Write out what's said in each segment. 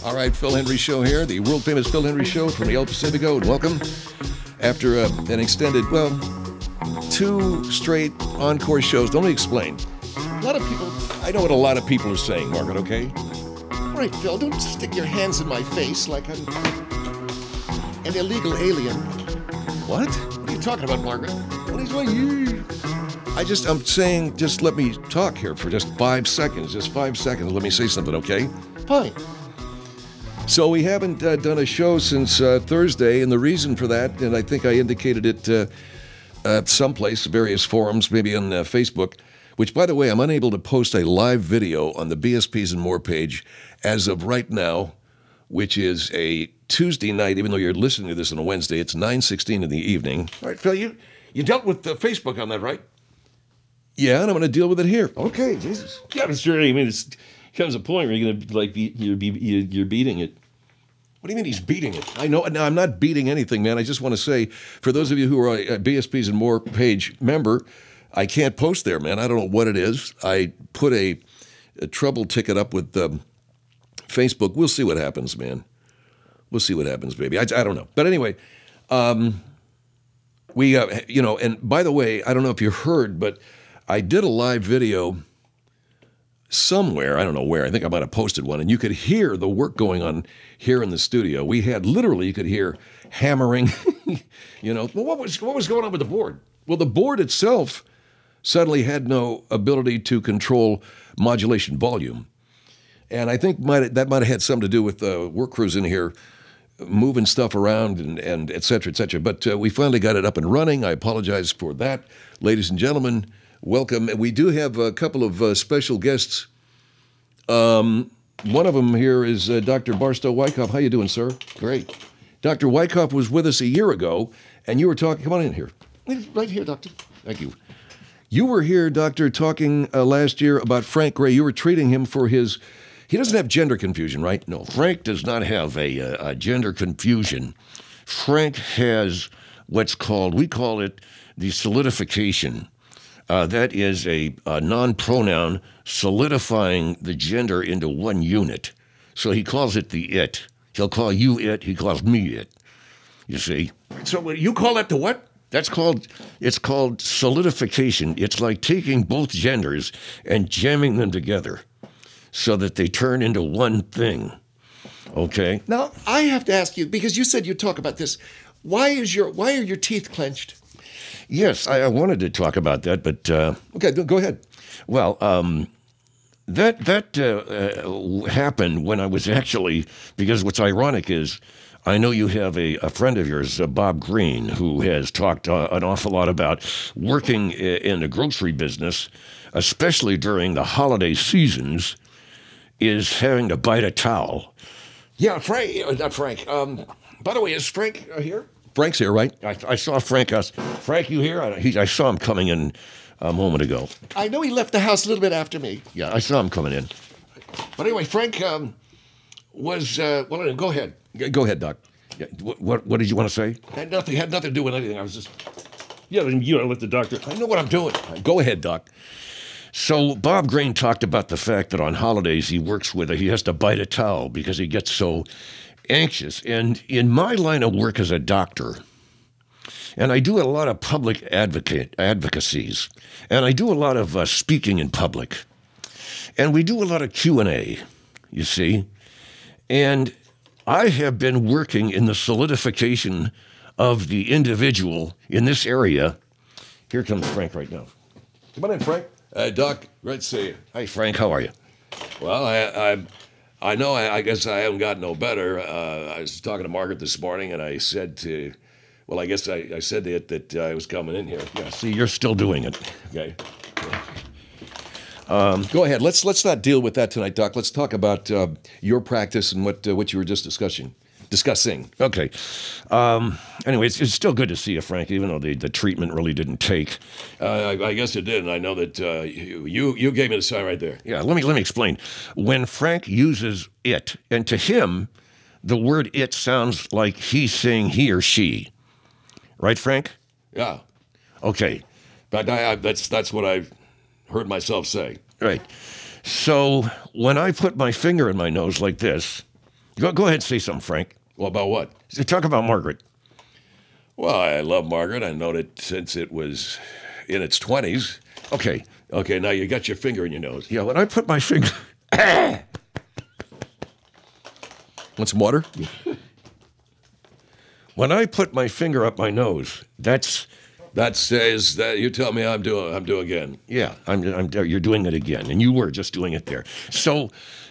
All right, Phil Hendrie Show here, the world-famous Phil Hendrie Show from the El Pacifico, and welcome. After an extended, 2 straight encore shows, let me explain. A lot of people, I know what a lot of people are saying, Margaret, okay? All right, Phil, don't stick your hands in my face like I'm an illegal alien. What? What are you talking about, Margaret? What is going on? I'm saying, just let me talk here for just 5 seconds. Just 5 seconds. Let me say something, okay? Fine. So we haven't done a show since Thursday, and the reason for that, and I think I indicated it someplace, various forums, maybe on Facebook, which, by the way, I'm unable to post a live video on the BSPs and More page as of right now, which is a Tuesday night, even though you're listening to this on a Wednesday. It's 9:16 in the evening. All right, Phil, you dealt with Facebook on that, right? Yeah, and I'm going to deal with it here. Okay, Jesus. Yeah, but sure. I mean, it comes a point where you're gonna you're beating it. What do you mean he's beating it? I know. Now, I'm not beating anything, man. I just want to say, for those of you who are a BSPs and More page member, I can't post there, man. I don't know what it is. I put a trouble ticket up with Facebook. We'll see what happens, man. We'll see what happens, baby. I don't know. But anyway, we, and by the way, I don't know if you heard, but I did a live video somewhere, I don't know where, I think I might have posted one, and you could hear the work going on here in the studio. We had literally, you could hear hammering, Well, what was going on with the board? Well, the board itself suddenly had no ability to control modulation volume. And I think that might have had something to do with work crews in here moving stuff around and et cetera, et cetera. But we finally got it up and running. I apologize for that. Ladies and gentlemen, welcome. We do have a couple of special guests. One of them here is Dr. Barstow Wyckoff. How you doing, sir? Great. Dr. Wyckoff was with us a year ago, and you were talking. Come on in here. Right here, Doctor. Thank you. You were here, Doctor, talking last year about Frank Gray. You were treating him for his. He doesn't have gender confusion, right? No, Frank does not have a gender confusion. Frank has what's called, we call it the solidification. That is a non-pronoun solidifying the gender into one unit. So he calls it the it. He'll call you it. He calls me it. You see? So you call that the what? It's called solidification. It's like taking both genders and jamming them together so that they turn into one thing. Okay? Now, I have to ask you, because you said you'd talk about this. Why are your teeth clenched? Yes, I wanted to talk about that, but Okay, go ahead. well, that happened when I was actually, because what's ironic is I know you have a friend of yours, Bob Green, who has talked an awful lot about working in the grocery business, especially during the holiday seasons, is having to bite a towel. Yeah, Frank, not Frank. By the way, is Frank here? Frank's here, right? I saw Frank. Frank, you here? I saw him coming in a moment ago. I know he left the house a little bit after me. Yeah, I saw him coming in. But anyway, Frank was, go ahead. Go ahead, Doc. Yeah, what did you want to say? Had nothing to do with anything. I was just, Yeah, you don't let the doctor. I know what I'm doing. Go ahead, Doc. So Bob Green talked about the fact that on holidays he has to bite a towel because he gets so anxious. And in my line of work as a doctor, and I do a lot of public advocacies, and I do a lot of speaking in public, and we do a lot of Q&A, you see, and I have been working in the solidification of the individual in this area. Here comes Frank right now. Come on in, Frank. Doc, Great to see you. hi, Frank, how are you? Well, I know. I guess I haven't gotten no better. I was talking to Margaret this morning, and I said to, well, I guess I said to it that I was coming in here. Yeah, see, you're still doing it. Okay. Go ahead. Let's not deal with that tonight, Doc. Let's talk about your practice and what you were just discussing. Okay. Anyway, it's still good to see you, Frank, even though the treatment really didn't take. I guess it did, and I know that you gave me the sign right there. Yeah, let me explain. When Frank uses it, and to him, the word it sounds like he's saying he or she. Right, Frank? Yeah. Okay. But that's what I've heard myself say. Right. So when I put my finger in my nose like this, Go ahead and say something, Frank. Well, about what? Talk about Margaret. Well, I love Margaret. I've known it since it was in its 20s. Okay. Okay, now you got your finger in your nose. Yeah, when I put my finger... Want some water? When I put my finger up my nose, that's... That says that you tell me I'm doing again. Yeah, you're doing it again, and you were just doing it there. So,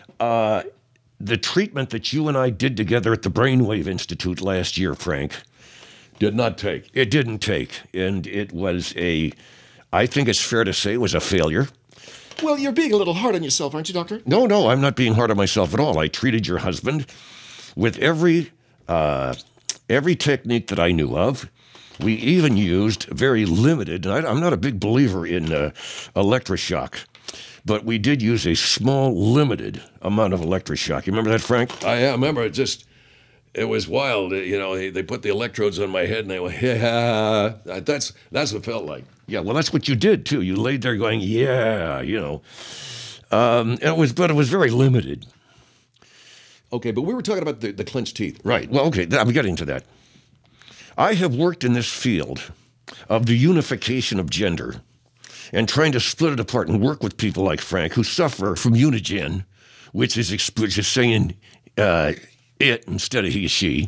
the treatment that you and I did together at the Brainwave Institute last year, Frank, Did not take. it didn't take, and it was I think it's fair to say, it was a failure. Well, you're being a little hard on yourself, aren't you, Doctor? No, I'm not being hard on myself at all. I treated your husband with every technique that I knew of. We even used very limited, and I'm not a big believer in electroshock, but we did use a small, limited amount of electroshock. You remember that, Frank? I remember it was wild. You know, they put the electrodes on my head and they went, yeah. That's what it felt like. Yeah, well, that's what you did, too. You laid there going, yeah, you know. It was very limited. Okay, but we were talking about the clenched teeth. Right. Well, okay, I'm getting to that. I have worked in this field of the unification of gender and trying to split it apart and work with people like Frank who suffer from unigen, which is saying it instead of he, she.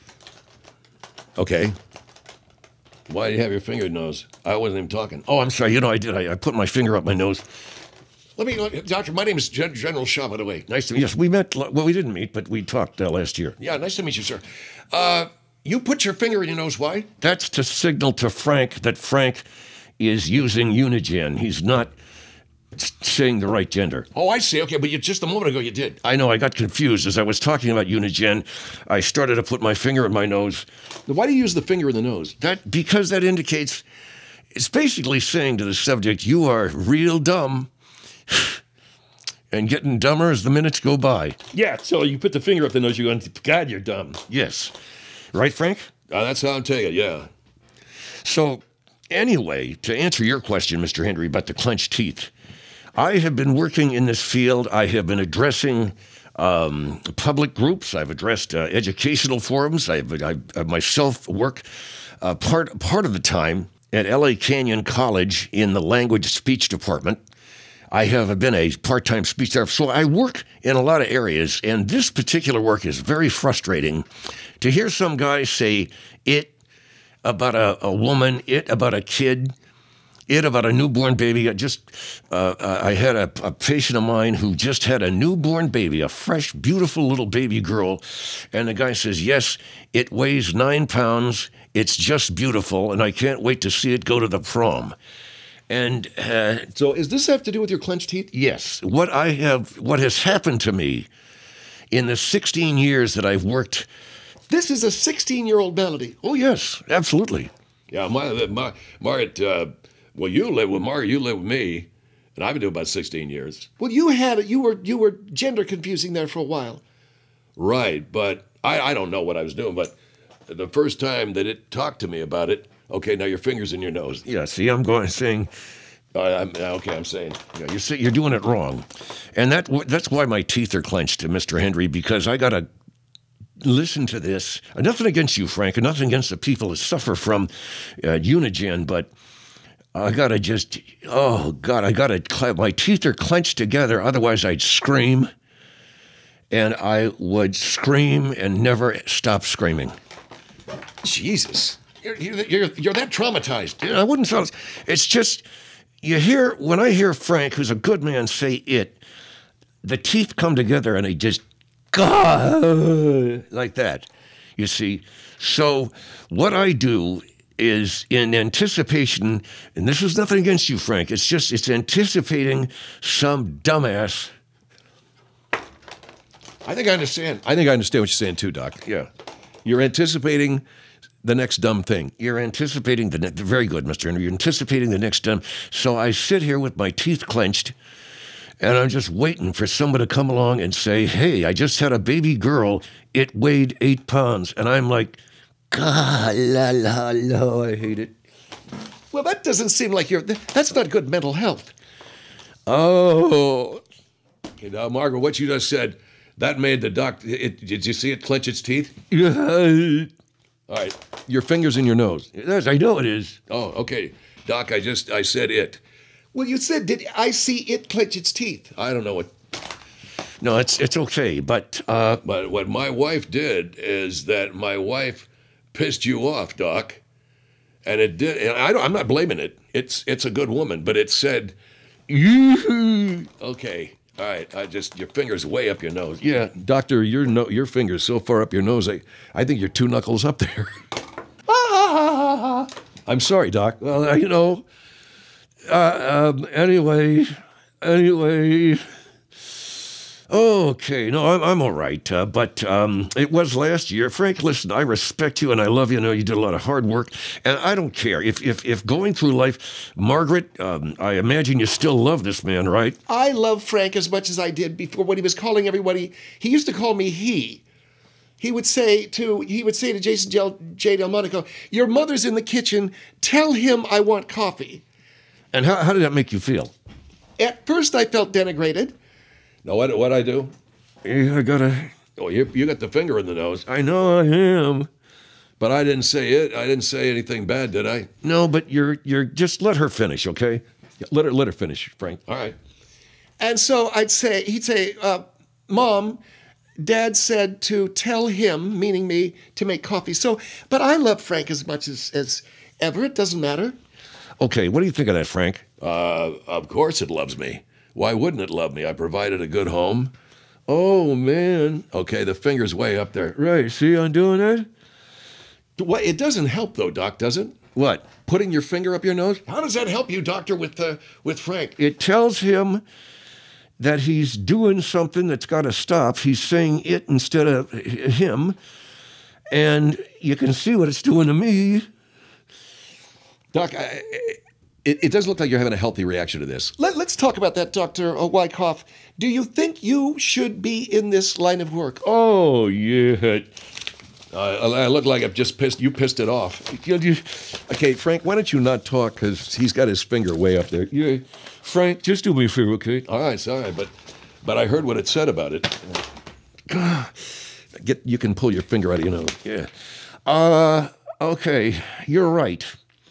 Okay. Why do you have your finger in your nose? I wasn't even talking. Oh, I'm sorry. You know, I did. I put my finger up my nose. Doctor, my name is General Shaw, by the way. Nice to meet you. Yes, we met. Well, we didn't meet, but we talked last year. Yeah, nice to meet you, sir. You put your finger in your nose, why? That's to signal to Frank that Frank is using unigen. He's not saying the right gender. Oh, I see. Okay, but just a moment ago you did. I know, I got confused. As I was talking about unigen, I started to put my finger in my nose. Why do you use the finger in the nose? Because that indicates, it's basically saying to the subject, you are real dumb and getting dumber as the minutes go by. Yeah, so you put the finger up the nose, you're going, God, you're dumb. Yes. Right, Frank? That's how I'm taking it, yeah. So, anyway, to answer your question, Mr. Henry, about the clenched teeth, I have been working in this field. I have been addressing public groups. I've addressed educational forums. I myself work part of the time at LA Canyon College in the language speech department. I have been a part-time speech therapist, so I work in a lot of areas, and this particular work is very frustrating. To hear some guy say it about a woman, it about a kid, it about a newborn baby. I had a patient of mine who just had a newborn baby, a fresh, beautiful little baby girl, and the guy says, yes, it weighs 9 pounds, it's just beautiful, and I can't wait to see it go to the prom. And So does this have to do with your clenched teeth? yes, what has happened to me in the 16 years that I've worked. This is a 16-year-old malady. Oh, yes, absolutely. Yeah, Margaret, well, you live with Margaret, you live with me, and I've been doing about 16 years. Well, you were gender confusing there for a while. Right, but I don't know what I was doing, but the first time that it talked to me about it, okay, now your finger's in your nose. Yeah, see, I'm saying, I'm saying. yeah, you're doing it wrong. And that's why my teeth are clenched, Mr. Henry, because I got to listen to this. Nothing against you, Frank, and nothing against the people that suffer from unigen, but I got to, my teeth are clenched together, otherwise I'd scream, and I would scream and never stop screaming. Jesus. You're that traumatized. I wouldn't tell. It's just, when I hear Frank, who's a good man, say it, the teeth come together and they just, God, like that, you see. So what I do is in anticipation, and this is nothing against you, Frank, it's anticipating some dumbass. I think I understand. I think I understand what you're saying too, Doc. Yeah. You're anticipating the next dumb thing. You're anticipating very good, Mr. Henry. You're anticipating the next dumb. So I sit here with my teeth clenched, and I'm just waiting for someone to come along and say, hey, I just had a baby girl. It weighed 8 pounds. And I'm like, God, I hate it. Well, that doesn't seem like that's not good mental health. Oh. Okay, now, Margaret, what you just said, That made the doc. Did you see it clench its teeth? Yeah. All right. Your finger's in your nose. Yes, I know it is. Oh, okay. Doc, I said it. Well, you said, did I see it clench its teeth? I don't know what. No, it's okay, but But what my wife did is that my wife pissed you off, Doc. And it did. And I'm not blaming it. It's a good woman, but it said, okay. All right, your finger's way up your nose. yeah. Doctor, your finger's so far up your nose, I think you're 2 knuckles up there. I'm sorry, Doc. Well, anyway. Okay, no, I'm all right. But it was last year. Frank, listen, I respect you and I love you. I know you did a lot of hard work, and I don't care if going through life, Margaret. I imagine you still love this man, right? I love Frank as much as I did before when he was calling everybody. He used to call me he. He would say to Jason J. Delmonico, "Your mother's in the kitchen. Tell him I want coffee." And how did that make you feel? At first, I felt denigrated. Now, what I do? I gotta. Oh, you got the finger in the nose. I know I am. But I didn't say it. I didn't say anything bad, did I? No, but you're just let her finish, okay? Let her finish, Frank. All right. And so he'd say, Mom, Dad said to tell him, meaning me, to make coffee. So, but I love Frank as much as ever. It doesn't matter. Okay, what do you think of that, Frank? Of course it loves me. Why wouldn't it love me? I provided a good home. Oh man. Okay, the finger's way up there. Right. See, I'm doing it. What? It doesn't help though, Doc, does it? What? Putting your finger up your nose? How does that help you, Doctor, with Frank? It tells him that he's doing something that's got to stop. He's saying it instead of him, and you can see what it's doing to me. Doc, it doesn't look like you're having a healthy reaction to this. Let's talk about that, Dr. Wyckoff. Do you think you should be in this line of work? Oh yeah. I look like I've just pissed. You pissed it off. Okay, Frank, why don't you not talk? Because he's got his finger way up there. Yeah. Frank, just do me a favor, okay? All right, sorry, but I heard what it said about it. You can pull your finger out of your nose. Yeah. Okay, you're right.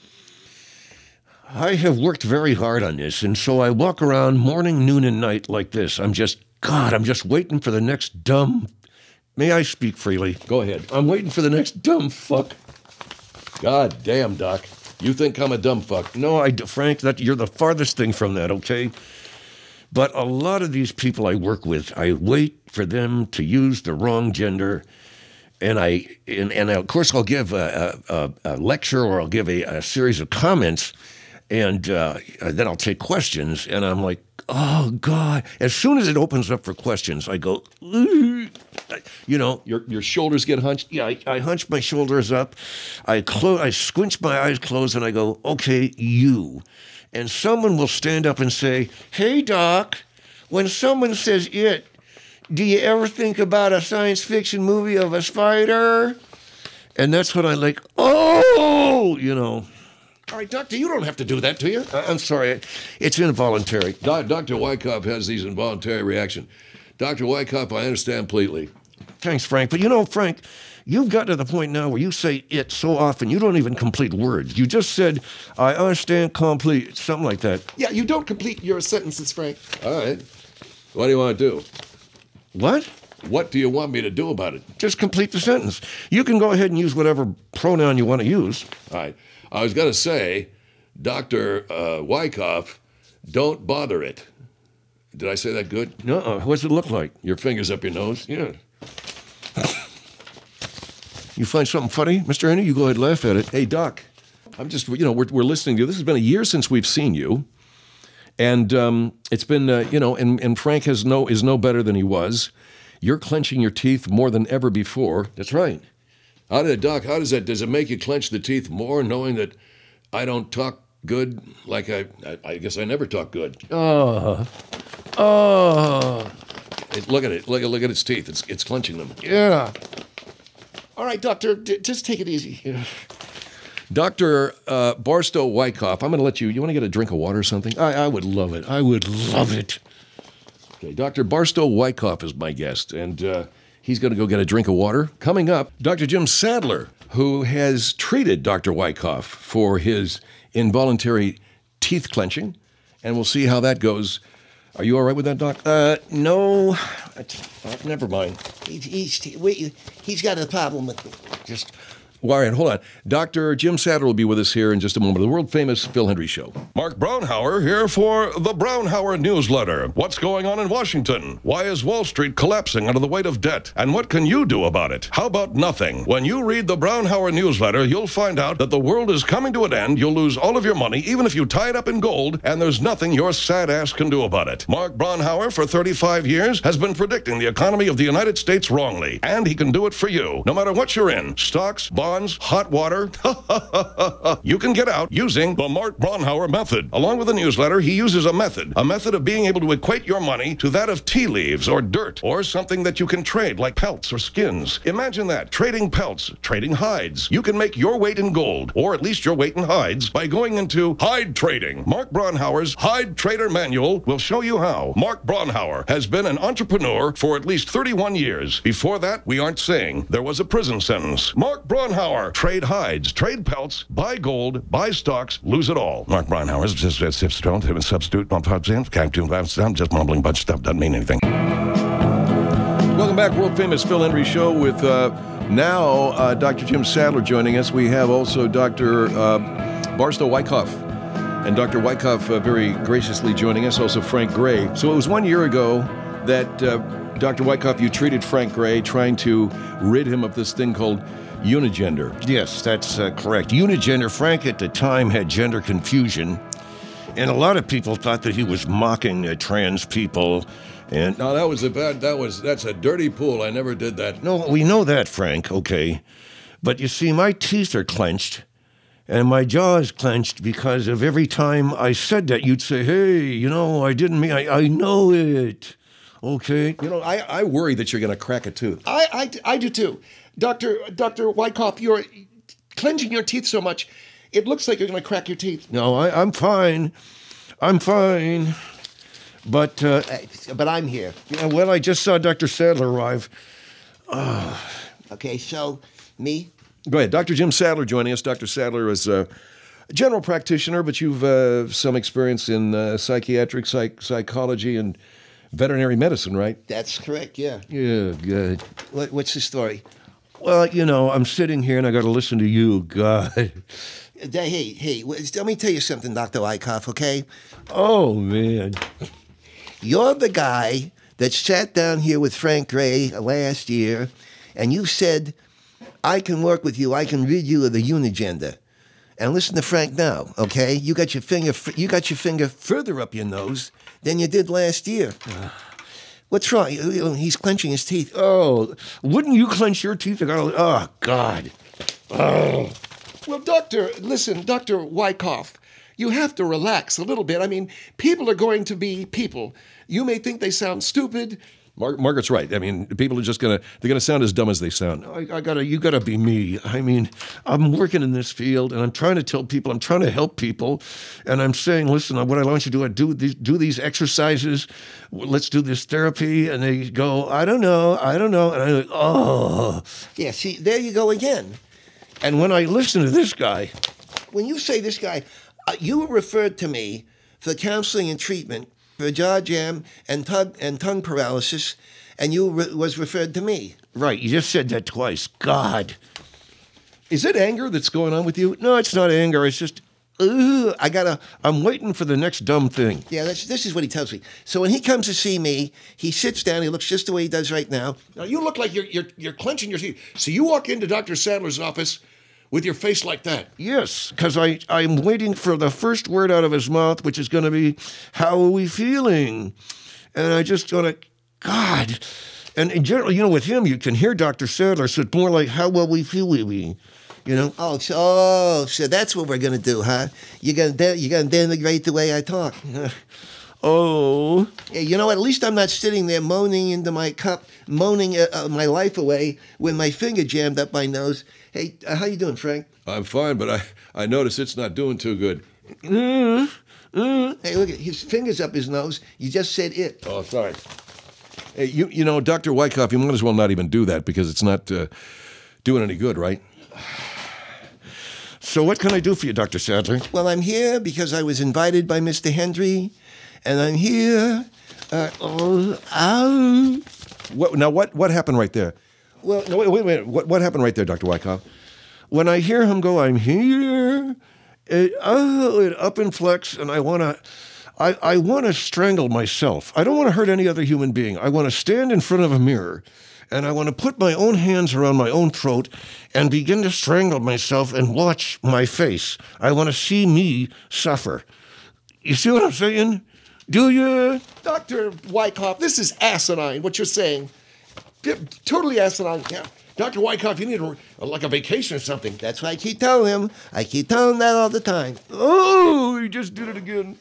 I have worked very hard on this, and so I walk around morning, noon, and night like this. I'm just waiting for the next dumb. May I speak freely? Go ahead. I'm waiting for the next dumb fuck. God damn, Doc. You think I'm a dumb fuck? No, Frank, you're the farthest thing from that, okay? But a lot of these people I work with, I wait for them to use the wrong gender, and of course I'll give a lecture or I'll give a series of comments, and then I'll take questions, and I'm like, oh God! As soon as it opens up for questions, I go, you know, Your shoulders get hunched? yeah, I hunch my shoulders up, I squinch my eyes closed, and I go, okay, you. And someone will stand up and say, hey, Doc, when someone says it, do you ever think about a science fiction movie of a spider? And that's when I like, oh, you know. All right, Doctor, you don't have to do that, do you? I'm sorry, it's involuntary. Dr. Wyckoff has these involuntary reactions. Dr. Wyckoff, I understand completely. Thanks, Frank. But you know, Frank, you've got to the point now where you say it so often, you don't even complete words. You just said, I understand complete, something like that. Yeah, you don't complete your sentences, Frank. All right. What do you want to do? What? What do you want me to do about it? Just complete the sentence. You can go ahead and use whatever pronoun you want to use. All right. I was going to say, Dr. Wyckoff, don't bother it. Did I say that good? No, what does it look like? Your fingers up your nose? Yeah. You find something funny, Mr. Henry? You go ahead and laugh at it. Hey, Doc, I'm just, we're listening to you. This has been a year since we've seen you. And it's been, and Frank is no better than he was. You're clenching your teeth more than ever before. That's right. Doc, how does that, does it make you clench the teeth more knowing that I don't talk good? Like I guess I never talk good. Oh. Look at it. Look at its teeth. It's clenching them. Yeah. All right, Doctor, just take it easy. Yeah. Dr. Barstow Wyckoff, I'm going to let you want to get a drink of water or something? I would love it. I would love it. Okay, Dr. Barstow Wyckoff is my guest, and he's going to go get a drink of water. Coming up, Dr. Jim Sadler, who has treated Dr. Wyckoff for his involuntary teeth clenching, and we'll see how that goes. Are you all right with that, Doc? No, never mind. He's got a problem with me. Just, all right, hold on. Dr. Jim Sadler will be with us here in just a moment. The world-famous Phil Hendry Show. Mark Braunhauer here for the Braunhauer newsletter. What's going on in Washington? Why is Wall Street collapsing under the weight of debt? And what can you do about it? How about nothing? When you read the Braunhauer newsletter, you'll find out that the world is coming to an end. You'll lose all of your money, even if you tie it up in gold, and there's nothing your sad ass can do about it. Mark Braunhauer, for 35 years, has been predicting the economy of the United States wrongly, and he can do it for you, no matter what you're in. Stocks, bonds, hot water. You can get out using the Mark Braunhauer method. Along with the newsletter, he uses a method of being able to equate your money to that of tea leaves or dirt or something that you can trade like pelts or skins. Imagine that, trading pelts, trading hides. You can make your weight in gold, or at least your weight in hides, by going into hide trading. Mark Braunhauer's Hide Trader Manual will show you how. Mark Braunhauer has been an entrepreneur for at least 31 years. Before that, we aren't saying there was a prison sentence. Mark Braunhauer, trade hides, trade pelts, buy gold, buy stocks, lose it all. Mark Braunhauer is just a substitute. I'm just mumbling a bunch of stuff. Doesn't mean anything. Welcome back, world-famous Phil Hendry Show with now Dr. Jim Sadler joining us. We have also Dr. Barstow Wyckoff. And Dr. Wyckoff very graciously joining us, also Frank Gray. So it was 1 year ago that Dr. Wyckoff, you treated Frank Gray, trying to rid him of this thing called unigender. Yes, that's correct. Unigender. Frank at the time had gender confusion, and a lot of people thought that he was mocking trans people. And No, that's a dirty pool. I never did that. no, we know that, Frank. Okay, but you see, my teeth are clenched, and my jaw is clenched because of every time I said that, you'd say, "Hey, I didn't mean. I know it." Okay. I worry that you're going to crack a tooth. I do too. Dr. Wyckoff, you're clenching your teeth so much, it looks like you're going to crack your teeth. No, I'm fine. I'm fine. But I'm here. well, I just saw Dr. Sadler arrive. Okay, so me? Go ahead. Dr. Jim Sadler joining us. Dr. Sadler is a general practitioner, but you've some experience in psychiatric psychology and veterinary medicine, right? That's correct, yeah. Yeah, good. What's the story? Well, I'm sitting here and I got to listen to you, God. Hey, let me tell you something, Dr. Wyckoff, okay? Oh, man. You're the guy that sat down here with Frank Gray last year, and you said, I can work with you, I can rid you of the unigender. And listen to Frank now, okay? You got your finger further up your nose than you did last year. What's wrong? He's clenching his teeth. Oh, wouldn't you clench your teeth? Oh, God. Oh. Well, Dr. Wyckoff, you have to relax a little bit. I mean, people are going to be people. You may think they sound stupid. Margaret's right. I mean, people are just they're gonna sound as dumb as they sound. You gotta be me. I mean, I'm working in this field, and I'm trying to tell people, I'm trying to help people, and I'm saying, listen, what I want you to do these exercises. Let's do this therapy, and they go, I don't know, and I'm like, oh. Yeah, see, there you go again. And when I listen to this guy, when you say this guy, you were referred to me for counseling and treatment for jaw jam and tongue paralysis, and you was referred to me. Right, you just said that twice. God. Is it anger that's going on with you? No, it's not anger. It's just, I'm waiting for the next dumb thing. Yeah, this is what he tells me. So when he comes to see me, he sits down, he looks just the way he does right now. Now, you look like you're clenching your teeth. So you walk into Dr. Sadler's office with your face like that. Yes, because I'm waiting for the first word out of his mouth, which is going to be, how are we feeling? And I just going to, God. And in general, with him, you can hear Dr. Sadler, so it's more like, how will we feel, Oh, so that's what we're going to do, huh? You're going to denigrate the way I talk. Oh. Yeah, you know what? At least I'm not sitting there moaning into my cup, moaning my life away with my finger jammed up my nose. Hey, how you doing, Frank? I'm fine, but I notice it's not doing too good. Hey, look at his fingers up his nose. You just said it. Oh, sorry. Hey, you know, Dr. Wyckoff, you might as well not even do that because it's not doing any good, right? So what can I do for you, Dr. Sadler? Well, I'm here because I was invited by Mr. Hendry, and I'm here. What happened right there? Well, No, wait a minute. What happened right there, Dr. Wyckoff? When I hear him go, I'm here, it up inflects, and I want to strangle myself. I don't want to hurt any other human being. I want to stand in front of a mirror, and I want to put my own hands around my own throat and begin to strangle myself and watch my face. I want to see me suffer. You see what I'm saying? Do you? Dr. Wyckoff, this is asinine, what you're saying. Totally asinine. Yeah. Dr. Wyckoff, you need like a vacation or something. That's what I keep telling him. I keep telling him that all the time. Oh, he just did it again.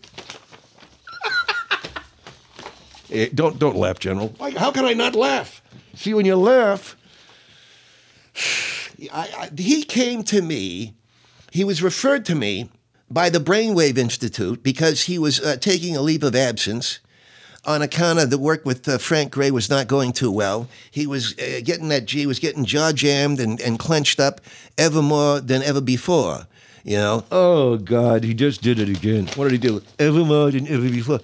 Hey, don't laugh, General. How can I not laugh? See, when you laugh, He came to me, he was referred to me by the Brainwave Institute because he was taking a leave of absence on account of the work with Frank Gray was not going too well. He was getting jaw jammed and clenched up ever more than ever before, you know. oh, God, he just did it again. What did he do? Ever more than ever before.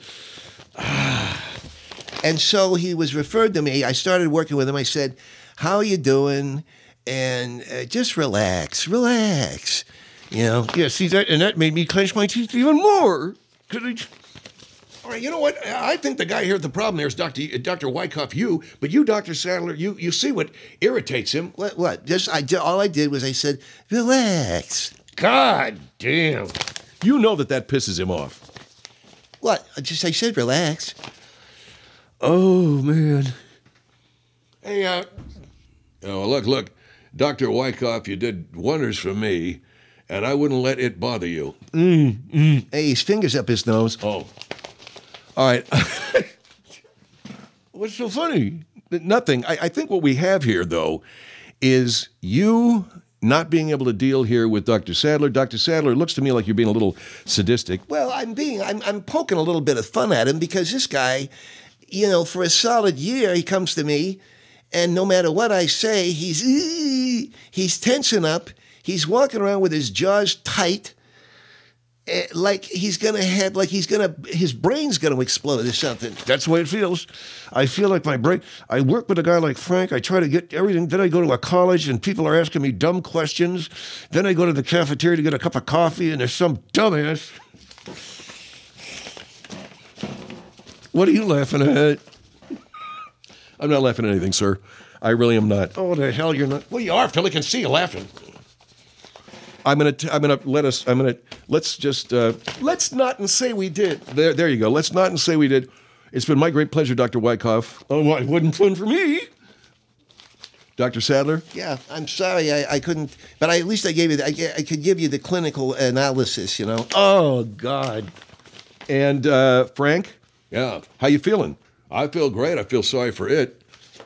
And so he was referred to me. I started working with him. I said, how are you doing? And just relax. You know? Yeah, see, that made me clench my teeth even more. All right, you know what? I think the guy here, the problem here is Dr. Wyckoff, but you, Dr. Sadler, you see what irritates him. What? All I did was I said, relax. God damn. You know that pisses him off. What? I said relax. Oh, man. Hey, look, Dr. Wyckoff, you did wonders for me, and I wouldn't let it bother you. Hey, his fingers up his nose. Oh. All right. What's so funny? Nothing. I think what we have here, though, is you not being able to deal here with Dr. Sadler. Dr. Sadler, it looks to me like you're being a little sadistic. Well, I'm poking a little bit of fun at him because this guy, you know, for a solid year, he comes to me, and no matter what I say, he's tensing up. He's walking around with his jaws tight, like his brain's gonna explode or something. That's the way it feels. I feel like my brain. I work with a guy like Frank. I try to get everything. Then I go to a college and people are asking me dumb questions. Then I go to the cafeteria to get a cup of coffee and there's some dumbass. What are you laughing at? I'm not laughing at anything, sir. I really am not. Oh, the hell you're not. Well, you are, Phil. I can see you laughing. Let's not say we did. There you go. Let's not say we did. It's been my great pleasure, Dr. Wyckoff. Oh, well, it wasn't fun for me. Dr. Sadler? Yeah, I'm sorry I couldn't, but at least I could give you the clinical analysis, you know. Oh, God. And Frank? Yeah. How you feeling? I feel great. I feel sorry for it.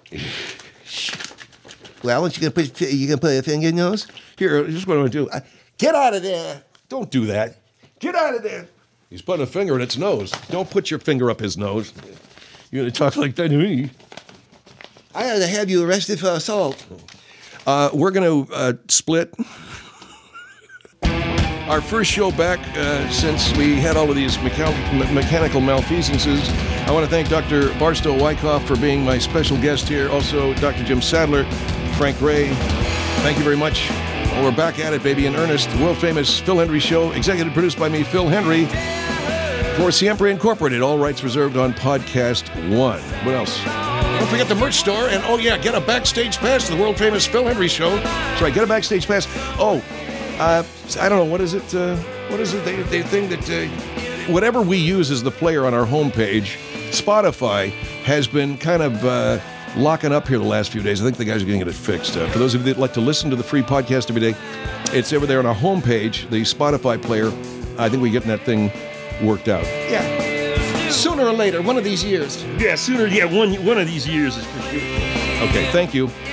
Well, aren't you gonna put a finger in your nose? Here, this is what I'm going to do. Get out of there! Don't do that. Get out of there. He's putting a finger in its nose. Don't put your finger up his nose. You're going to talk like that to me? I ought to have you arrested for assault. We're going to split. Our first show back since we had all of these mechanical malfeasances. I want to thank Dr. Barstow Wyckoff for being my special guest here. Also, Dr. Jim Sadler, Frank Gray. Thank you very much. Well, we're back at it, baby, in earnest. The world-famous Phil Hendry Show, executive produced by me, Phil Hendry, for Siempre Incorporated. All rights reserved on Podcast One. What else? Don't forget the merch store. And, oh, yeah, get a backstage pass to the world-famous Phil Hendry Show. That's right, get a backstage pass. Oh, I don't know, what is it? They think that whatever we use as the player on our homepage, Spotify has been kind of locking up here the last few days. I think the guys are going to get it fixed. For those of you that like to listen to the free podcast every day, it's over there on our homepage, the Spotify player. I think we're getting that thing worked out. Yeah. Sooner or later, one of these years. Yeah, sooner. Yeah, one of these years is for sure. Okay, thank you.